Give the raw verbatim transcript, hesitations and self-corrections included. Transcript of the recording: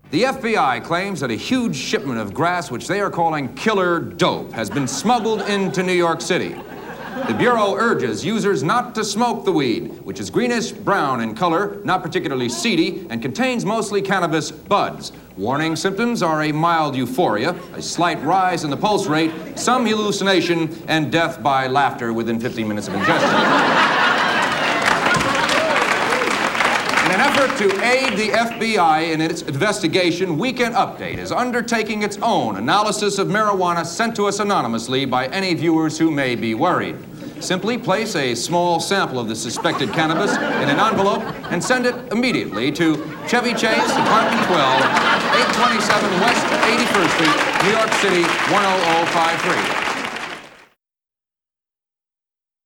The F B I claims that a huge shipment of grass, which they are calling killer dope, has been smuggled into New York City. The Bureau urges users not to smoke the weed, which is greenish-brown in color, not particularly seedy, and contains mostly cannabis buds. Warning symptoms are a mild euphoria, a slight rise in the pulse rate, some hallucination, and death by laughter within fifteen minutes of ingestion. In an effort to aid the F B I in its investigation, Weekend Update is undertaking its own analysis of marijuana sent to us anonymously by any viewers who may be worried. Simply place a small sample of the suspected cannabis in an envelope and send it immediately to Chevy Chase, Apartment twelve, eight twenty-seven West eighty-first Street, New York City, one oh oh five three.